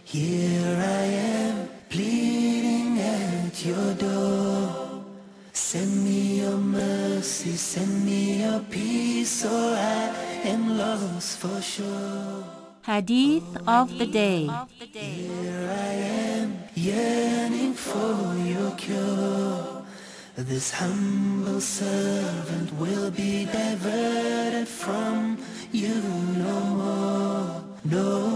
Here I am, pleading at your door. Send me your mercy, send me your peace, or I am lost for sure. Hadith of the Day. Here I am, yearning for your cure. This humble servant will be diverted from you no more, no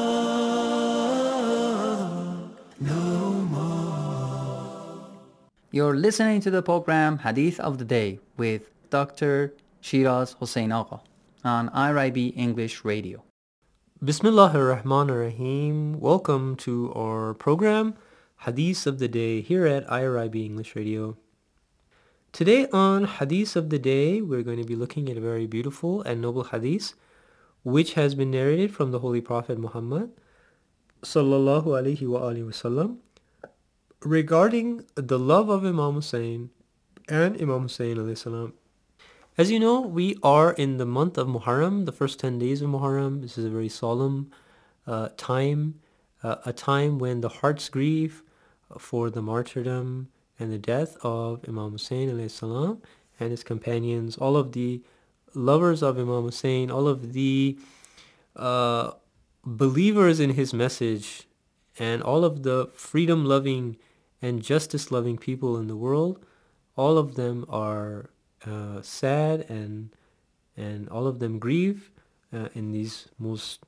more, no more. You're listening to the program Hadith of the Day with Dr. Shiraz Hossein Agha on IRIB English Radio. Bismillahir Rahmanir Rahim. Welcome to our program Hadith of the Day here at IRIB English Radio. Today on Hadith of the Day, we're going to be looking at a very beautiful and noble hadith which has been narrated from the Holy Prophet Muhammad sallallahu alaihi wasallam regarding the love of Imam Hussein and Imam Hussein alayhi salam. As you know, we are in the month of Muharram, the first 10 days of Muharram. This is a very solemn time, a time when the hearts grieve for the martyrdom and the death of Imam Hussein alayhi salam and his companions, all of the lovers of Imam Hussein, all of the believers in his message, and all of the freedom-loving and justice-loving people in the world. All of them are sad and all of them grieve in these most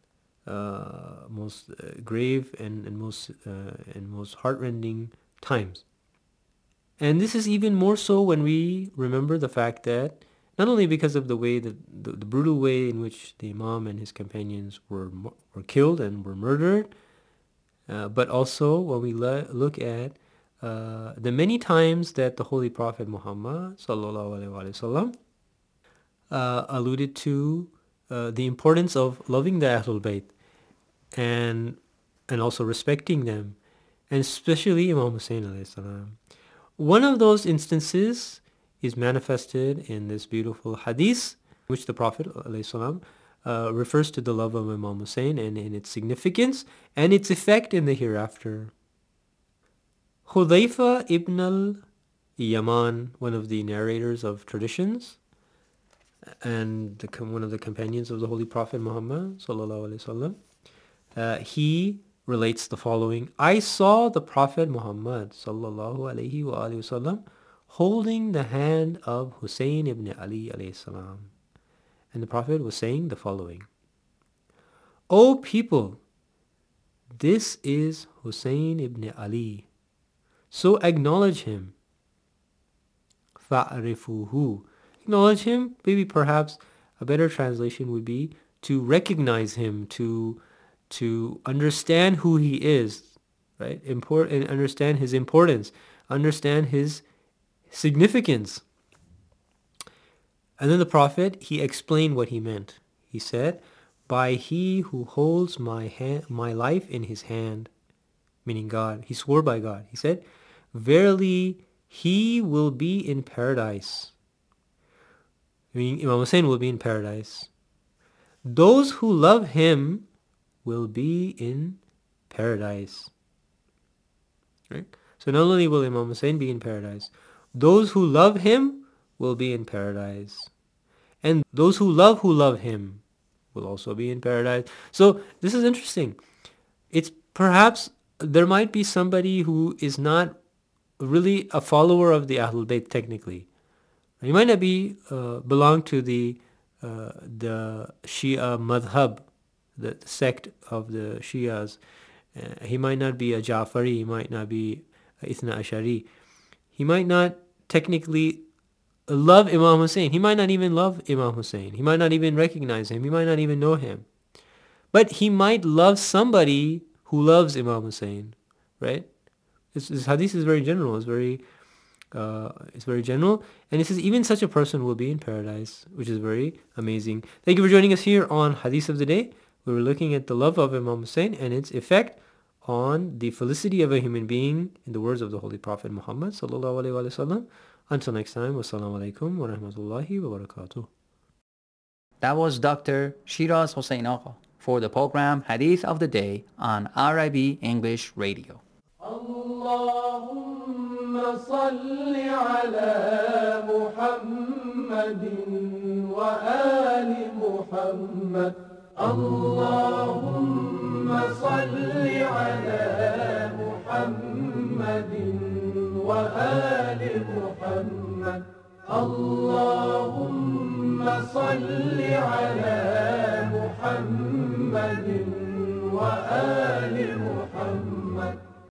grave and most heartrending times. And this is even more so when we remember the fact that not only because of the way that the brutal way in which the Imam and his companions were killed and were murdered, but also when we look at the many times that the Holy Prophet Muhammad sallallahu alaihi wasallam alluded to the importance of loving the Ahlul Bayt and also respecting them, and especially Imam Hussein alayhi salam. One of those instances is manifested in this beautiful hadith, which the Prophet alayhi salam refers to the love of Imam Hussein and in its significance and its effect in the hereafter. Hudhayfa ibn al-Yaman, one of the narrators of traditions and one of the companions of the Holy Prophet Muhammad sallallahu alaihi wasallam, he relates the following: I saw the Prophet Muhammad sallallahu alaihi wasallam holding the hand of Hussein ibn Ali alayhi salam, and the Prophet was saying the following: O people, this is Hussein ibn Ali, so acknowledge him. Fa'rifuhu, acknowledge him. Maybe perhaps a better translation would be to recognize him, to understand who he is, right? And understand his importance, understand his significance. And then the Prophet, he explained what he meant. He said, by he who holds my life in his hand, meaning God. He swore by God. He said, verily he will be in paradise. Meaning Imam Hussein will be in paradise. Those who love him will be in paradise. Right? So not only will Imam Hussein be in paradise, those who love him will be in paradise. And those who love him will also be in paradise. So this is interesting. It's perhaps there might be somebody who is not really a follower of the Ahlul Bayt technically. He might not be belong to the Shia madhab, the sect of the Shias. He might not be a Ja'fari. He might not be a Ithna Ashari. He might not technically love Imam Hussein. He might not even love Imam Hussein. He might not even recognize him. He might not even know him. But he might love somebody who loves Imam Hussein, right? This hadith is very general. It's very general. And it says even such a person will be in paradise, which is very amazing. Thank you for joining us here on Hadith of the Day. We were looking at the love of Imam Hussein and its effect on the felicity of a human being in the words of the Holy Prophet Muhammad sallallahu alaihi wasallam. Until next time, wassalamu alaikum wa rahmatullahi wa barakatuh. That was Dr. Shiraz Hossein Agha for the program Hadith of the Day on RIB English Radio. اللهم صل على محمد وآل محمد اللهم صل على محمد وآل محمد اللهم صل على محمد وآل